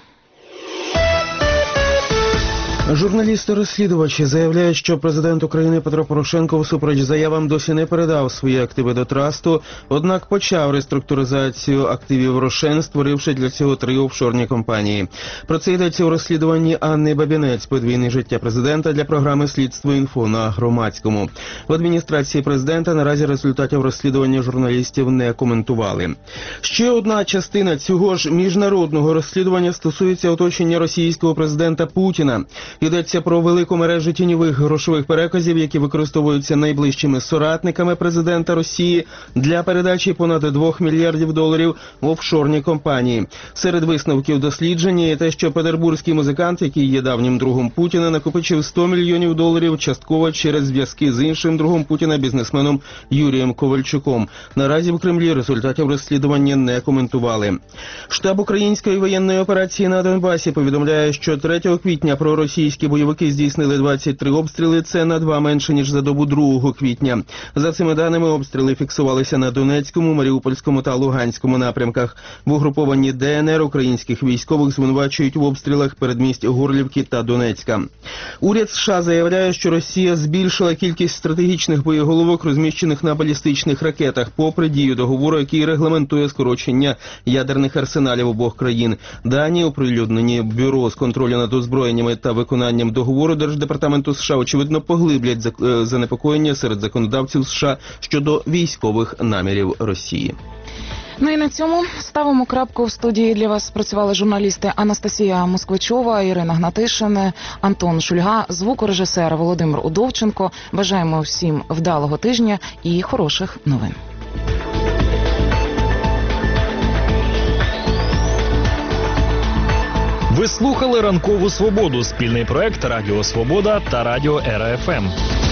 Журналісти-розслідувачі заявляють, що президент України Петро Порошенко всупереч заявам досі не передав свої активи до трасту, однак почав реструктуризацію активів Рошен, створивши для цього три офшорні компанії. Про це йдеться у розслідуванні Анни Бабінець «Подвійне життя президента» для програми «Слідство інфо» на Громадському. В адміністрації президента наразі результатів розслідування журналістів не коментували. Ще одна частина цього ж міжнародного розслідування стосується оточення російського президента Путіна. Йдеться про велику мережу тіньових грошових переказів, які використовуються найближчими соратниками президента Росії для передачі понад двох мільярдів доларів в офшорні компанії. Серед висновків дослідження є те, що петербурзький музикант, який є давнім другом Путіна, накопичив сто мільйонів доларів частково через зв'язки з іншим другом Путіна, бізнесменом Юрієм Ковальчуком. Наразі в Кремлі результатів розслідування не коментували. Штаб української воєнної операції на Донбасі повідомляє, що третього квітня проросійські Російські бойовики здійснили двадцять три обстріли, це на два менше, ніж за добу другого квітня. За цими даними, обстріли фіксувалися на Донецькому, Маріупольському та Луганському напрямках. В угрупованні Де Ен Ер українських військових звинувачують в обстрілах передмість Горлівки та Донецька. Уряд США заявляє, що Росія збільшила кількість стратегічних боєголовок, розміщених на балістичних ракетах, попри дію договору, який регламентує скорочення ядерних арсеналів обох країн. Дані, оприлюднені Бюро з контролю над озброєннями та виконанням договору Держдепартаменту США, очевидно поглиблять занепокоєння серед законодавців США щодо військових намірів Росії. Ну і на цьому ставимо крапку. В студії для вас працювали журналісти Анастасія Москвичова, Ірина Гнатишин, Антон Шульга, звукорежисер Володимир Удовченко. Бажаємо всім вдалого тижня і хороших новин. Ви слухали «Ранкову свободу» – спільний проект Радіо Свобода та Радіо Ера Еф Ем.